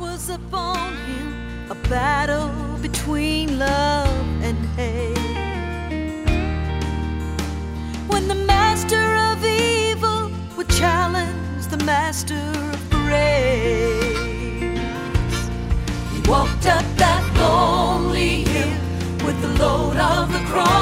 was upon him, a battle between love and hate. When the master of evil would challenge the master of grace, he walked up that lonely hill with the load of the cross.